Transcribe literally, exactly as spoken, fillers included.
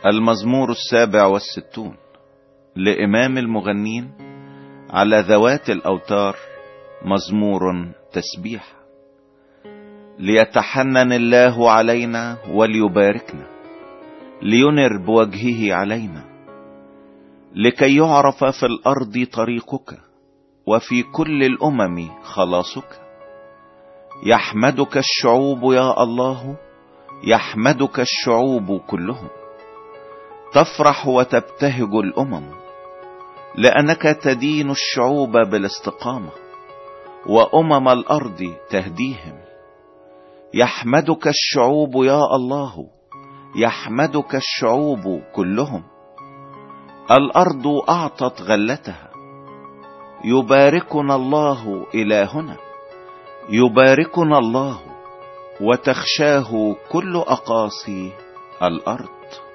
المزمور السابع والستون لإمام المغنين على ذوات الأوتار، مزمور تسبيح. ليتحنن الله علينا وليباركنا، لينر بوجهه علينا، لكي يعرف في الأرض طريقك وفي كل الأمم خلاصك. يحمدك الشعوب يا الله، يحمدك الشعوب كلهم. تفرح وتبتهج الأمم، لأنك تدين الشعوب بالاستقامة، وأمم الأرض تهديهم. يحمدك الشعوب يا الله، يحمدك الشعوب كلهم. الأرض أعطت غلتها، يباركنا الله إلهنا، يباركنا الله وتخشاه كل أقاصي الأرض.